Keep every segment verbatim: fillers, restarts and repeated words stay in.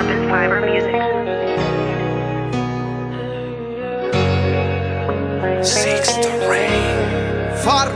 Carbon Fiber Music. Sixto Rey. Far.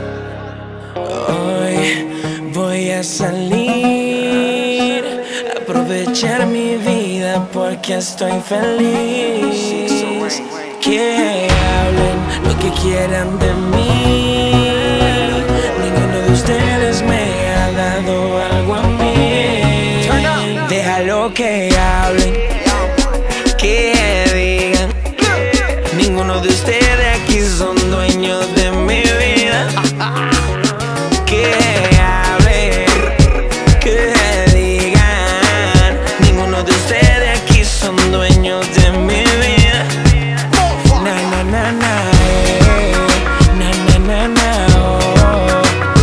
Hoy voy a salir, aprovechar mi vida porque estoy feliz. Que hablen lo que quieran de mí, ninguno de ustedes me ha dado algo a mí. Déjalo que hablen, que digan, ninguno de ustedes aquí son dueños de mi vida. Que hablen, que digan, ninguno de ustedes aquí son dueños de mi vida. Na na na na, eh. Na na na na, oh.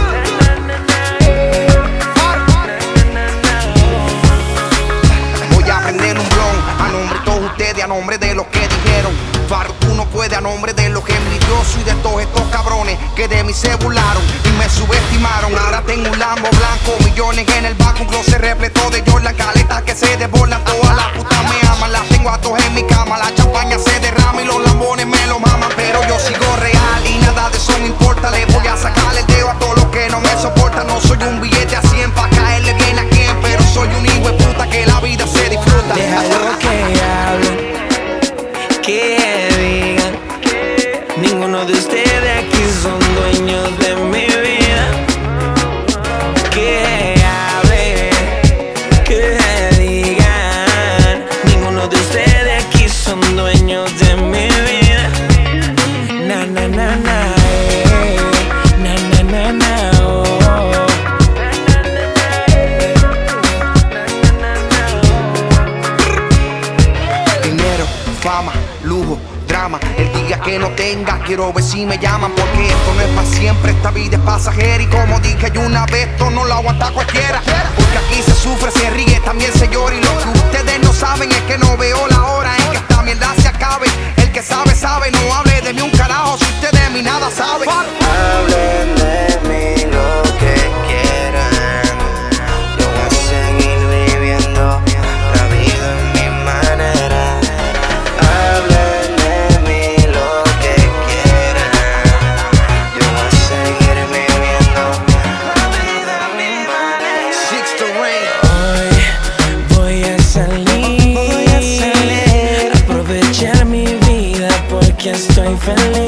Voy a prender un blon a nombre de todos ustedes, a nombre de los que dijeron Farro, tú no puedes, a nombre de los envidiosos y de todos estos cabrones que de mí se burlaron y me subestimaron. Ahora tengo un Lambo blanco, millones en el banco, un closet repleto de Jordan, caletas que se desbordan. Todas las putas me aman, las tengo a todos en mi cama. La champaña se derrama y los lambones me lo maman, pero yo sigo real y nada de eso me importa. Le voy a sacar el dedo a todos los que no me soportan. No soy un billete a cien pa' caerle bien a quien, pero soy un hijo de puta que la vida se disfruta. Déjalo que hablen, que digan, ninguno de ustedes aquí son dueños de mi vida. Que hablen, que digan, ninguno de ustedes aquí son dueños de mi vida. Na na na na, eh. Na na na na, oh. Dinero, fama, lujo, drama. El día que no tenga, quiero ver si me llaman, porque esto no es para siempre, esta vida es pasajera. Y como dije yo una vez, esto no lo aguanta cualquiera, porque aquí se sufre, se ríe, también se llora. Y lo que ustedes no saben es que no veo la hora en que esta mierda se acabe. El que sabe, sabe, no hable de mí un carajo si usted de mí nada sabe. Hablen de mí lo que quieran, yo voy a seguir viviendo la vida en mi manera. Hablen de mí lo que quieran, yo voy a seguir viviendo la vida en mi manera. Sixto Rey. Hoy voy a salir, aprovechar mi vida porque estoy feliz.